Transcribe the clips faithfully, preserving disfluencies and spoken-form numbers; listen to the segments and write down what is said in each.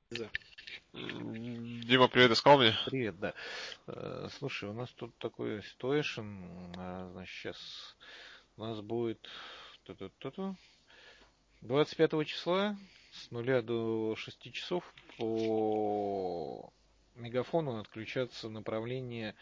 Дима, привет, искал меня? Привет, да. Э, Слушай, у нас тут такой ситуэйшн, а, значит, сейчас у нас будет ту-ту-ту-ту, двадцать пятого числа с нуля до шести часов по мегафону отключаться направление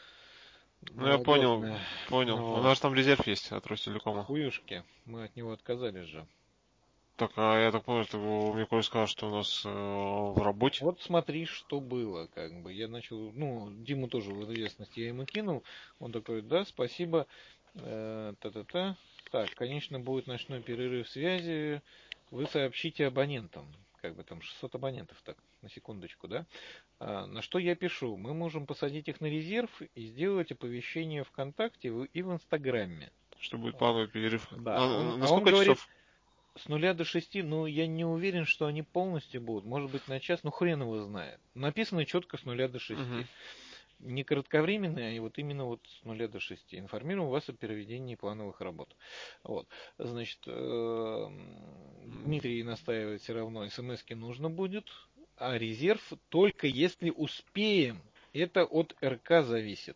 Ну, я понял, молодежное. понял. У Вот. нас там резерв есть от Ростелекома. Хуюшки, мы от него отказались же. Так, а я так понял, что мне кое сказал, что у нас э, в работе. Вот смотри, что было, как бы. Я начал, ну, Диму тоже в известность я ему кинул. Он такой, да, спасибо. Э, Та-та-та. Так, конечно, будет ночной перерыв связи. Вы сообщите абонентам. Как бы там шестьсот абонентов, так, на секундочку, да? А, на что я пишу? Мы можем посадить их на резерв и сделать оповещение ВКонтакте и в Инстаграме. Что будет плановый перерыв. Да, он, На, на а он сколько говорит, часов? с нуля до шести, ну, я не уверен, что они полностью будут. Может быть, на час, ну, хрен его знает. Написано четко с нуля до Угу. шести. Не кратковременные, а вот именно вот с нуля до шести. Информируем вас о проведении плановых работ. Вот. Значит, э, Дмитрий настаивает все равно, смс-ки нужно будет, а резерв только если успеем. Это от РК зависит.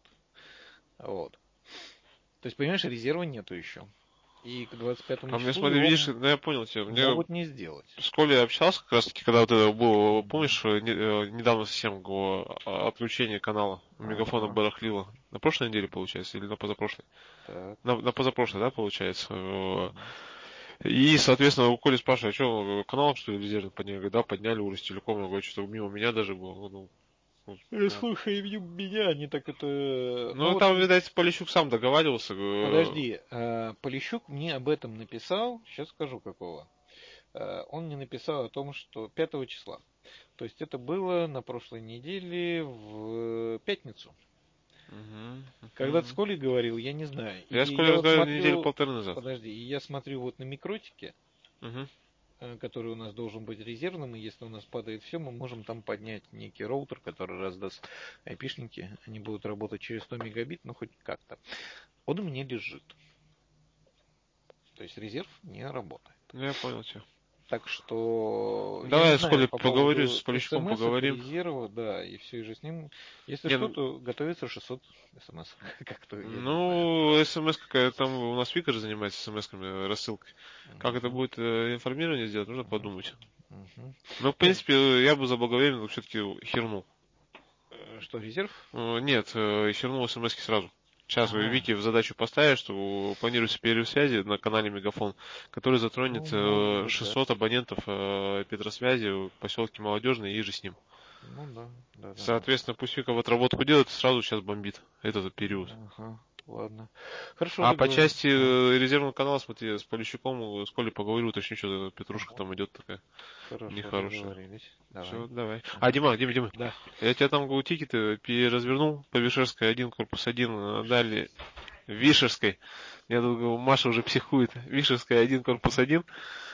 Вот. То есть, понимаешь, резерва нету еще. И к двадцать пятому А мне, числу смотри, видишь, его ну я понял тебя. Мне могут не сделать. с Колей общался как раз таки, когда вот это было, Мгм. помнишь, э, не- э, недавно совсем го- а, отключение канала у Мегафона Ага. барахлило. На прошлой неделе, получается, или на позапрошлой? Так. На, на позапрошлой, да, получается. Э, Мгм. И, соответственно, у Коли спрашивает, а что, канал, что ли, резервный подняли? Говорит, да, подняли у Ростелекома. Я говорю, что мимо меня даже было. Ну, ну, Э, ну, Слушай, и меня они так это... Ну ну, вот, там, видать, Полищук сам договаривался. э, подожди, э, Полищук мне об этом написал, сейчас скажу какого. Э, Он мне написал о том, что пятого числа. То есть это было на прошлой неделе в пятницу. Мгм, Когда ты с мгм. Колей говорил, я не знаю. И Я с я Колей вот разговаривал недели смотрю, полторы назад. подожди, и я смотрю вот на микротике, Мгм. э, который у нас должен быть резервным, и если у нас падает все, мы можем там поднять некий роутер, который раздаст айпишники, они будут работать через сто мегабит, ну хоть как-то. Он у меня лежит, то есть резерв не работает. Ну, я понял тебя. Так что я Давай не я с знаю Колей по поговорю, поводу с Полищуком смс-ок, поговорим. резерва, да, и все же с ним. Если Не, что, ну, то готовится шестьсот смс, как-то я не знаю. ну, смс какая там у нас Вика же занимается смс-ками, рассылкой. Как это Мгм, будет э, информирование сделать, нужно мгм, подумать. мгм. Но, в Нет, принципе, я бы заблаговременно все-таки хернул. э, что, резерв? Э, Нет, э, хернул смс сразу. Сейчас вы А, Вики в задачу поставить, что планируется перерыв связи на канале Мегафон, который затронет ну, может э, быть, да. шестьсот абонентов э, Петросвязи в поселке Молодежный и же с ним. Ну да, да, да, да. Соответственно, пусть Вика в отработку делает, сразу сейчас бомбит этот период. Ага, ладно. Хорошо, А по договорились. части А, э, резервного канала, смотри, с Полищуком, с Колей поговорю, уточню, что Петрушка ага. там идет такая Хорошо, нехорошая. договорились. Все, Давай. давай. А, Ага. Дима, Дима, Дима, Да. я тебя там говорю, тикеты переразвернул по Вишерской один, корпус один, э, далее Вишерской. Я тут говорю, Маша уже психует. Вишерская один, корпус один.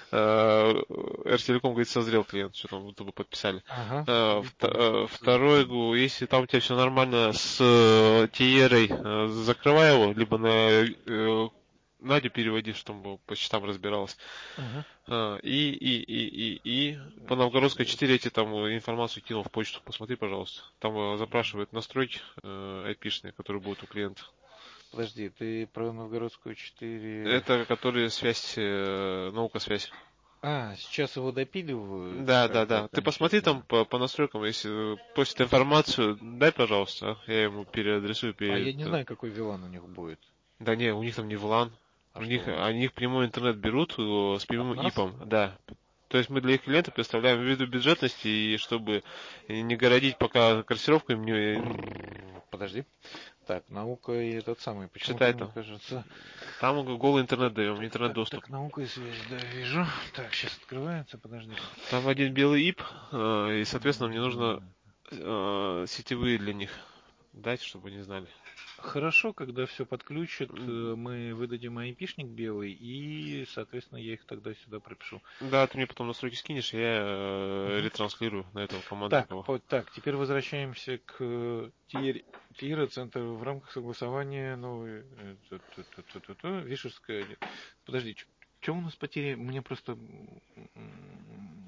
Ртелеком говорит, созрел клиент, что там будто бы подписали. Ага, Э, не вт- понял. э, Второй, говорю, если там у тебя все нормально с э, Тиерой, э, закрывай его, либо на э, Надю переводи, чтобы по счетам разбиралась. Ага. А, И, и, и, и, и по Новгородской Сейчас. четыре эти там э, информацию кинул в почту, посмотри, пожалуйста. Там э, запрашивают настройки э, айпишные, которые будут у клиента. Подожди, ты про Новгородскую четыре. Это которые связь, э, наука связь. А, сейчас его допиливают, Да, да, как бы да. Ты посмотри там окончательно. по, по настройкам, если просит информацию, дай, пожалуйста, а, я ему переадресую. А Пере... я не знаю, какой вилан у них будет. Да не, у них там не влан. А У что них, у них? они их прямой интернет берут э, с От прямым нас? ипом, да. То есть мы для их клиентов представляем ввиду бюджетности и чтобы не городить пока корректировкой, мне Подожди. Так, наука и этот самый. Почему-то читай мне там. кажется. Там голый интернет даем, Так, интернет так, доступ. так, наука и связь, да, вижу. Так, сейчас открывается, подожди-ка. Там один белый ип, э, и, соответственно, мне нужно Мгм. э, сетевые для них дать, чтобы они знали. Хорошо, когда все подключат, э, мы выдадим айпишник белый, и, соответственно, я их тогда сюда пропишу. Да, ты мне потом настройки скинешь, я э, Мгм. ретранслирую на этого Так, командного. по- так, теперь возвращаемся к э, Тиер- Тиера, центр в рамках согласования новой э, ту- ту- ту- ту- ту- ту, Вишерская. Подожди, что у нас потери? Мне просто м,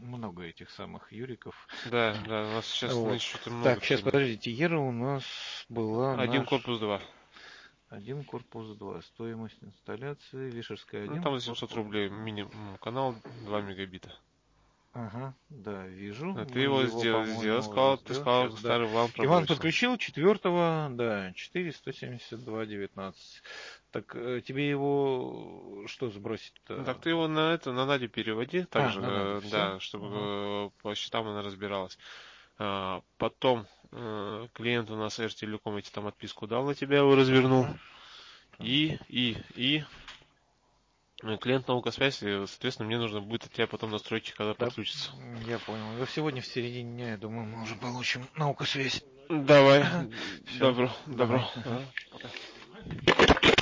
много этих самых Юриков. Да, да, у нас сейчас Вот. нынче что-то много. Так, сейчас, сильно. подождите, Тиера у нас была Один наш... корпус два. Один корпус два. Стоимость инсталляции, Вишерская Ну, один. там восемьсот рублей минимум канал, два мегабита. Ага, да, вижу. А ты Мы его его, сделал, сделал, по-моему, сказал, уже ты сделали. сказал, Сейчас, да. старый вам Иван пробросил. подключил четвертого, да, четыре сто семьдесят два девятнадцать. Так э, тебе его что сбросить-то? Ну, так ты его на это, на Надю переводи, А, также, на Надю, э, всё? да, чтобы Ага. э, по счетам она разбиралась. А, потом э, клиент у нас Эр-Телеком эти там отписку дал на тебя, его развернул. Ага. И, и, и э, клиент Наукосвязь, и, соответственно, мне нужно будет от тебя потом настройки, когда Да, подключится. я понял. Да сегодня в середине дня, я думаю, мы уже получим науку связь. Давай, Все, добро, добро. давай. Ага, пока.